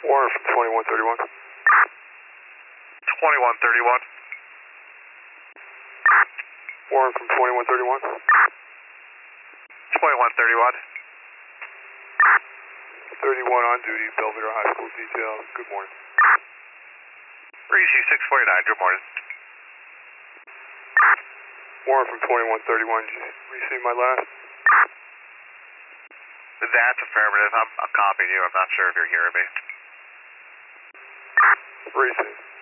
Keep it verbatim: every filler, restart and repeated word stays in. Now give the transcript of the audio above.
Warren from twenty-one thirty-one. twenty-one thirty-one. Warren from twenty-one thirty-one. twenty-one thirty-one. thirty-one on duty, Belvedere High School detail. Good morning. Reese six forty-nine, good morning. Warren from twenty-one thirty-one, did you receive my last? That's affirmative. I'm, I'm copying you. I'm not sure if you're hearing me. Reese.